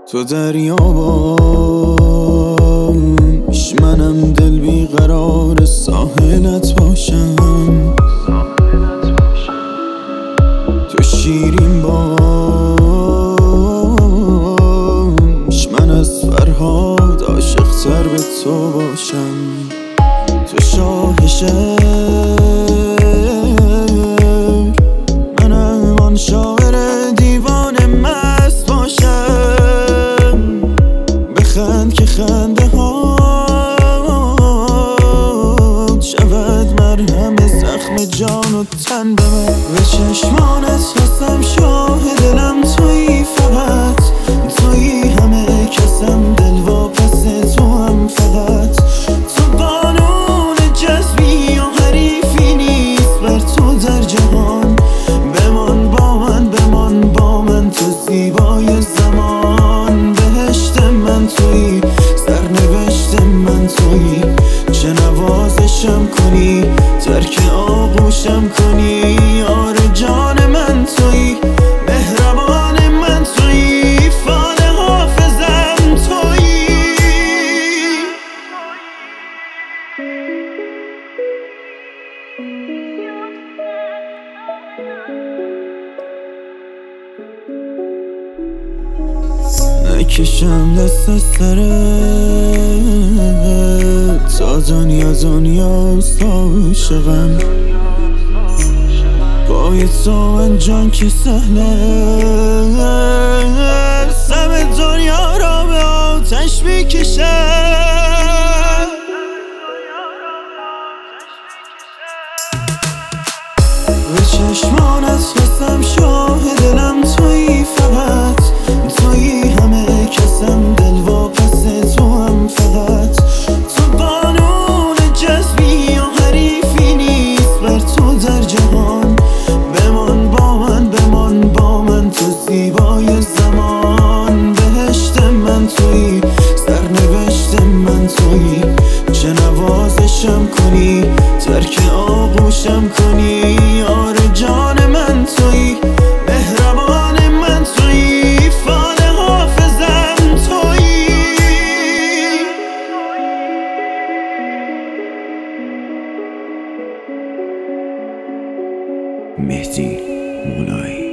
تو دریا باش، منم دل بیقرار ساحلت باشم. تو شیرین باش، من از فرهاد عاشق تر به تو باشم. تو شاه شعر، منم آن شاعر دیوانه مست باشم. بخند که خنده ها شود مرهم زخم جان و تن به من. به چشمانت هستم شاه دلم تویی، فقط تویی همه کسم، دل واپس تو هم فقط. تو قانون جذبی و حریفی نیست بر تو در جهان. بمان با من، بمان با من، تو زیبای زمان. بهشت من تویی، سرنوشت من تویی. چه نوازشم کنی، ترک آغوشم کنی. یار جان من تویی، مهربان من تویی، فال حافظم تویی. نکشم دست از سرت تا دنیاست عاشقم. پای تو من جان که سهله، سم دنیا را به آتش میکشم. به چشمانت هستم شاه دلم تویی، فقط تویی همه کسم، دل واپس تو هم فقط. تو قانون جذبی و حریفی نیست بر تو در جهان. بمان با من، بمان با من، تو زیبای زمان. بهشت من تویی، سرنوشت من تویی. چه نوازشم کنی، ترک آغوشم کنی. یار جان من تویی، مهربان من تویی، فال حافظم تویی. مهدی مولایی.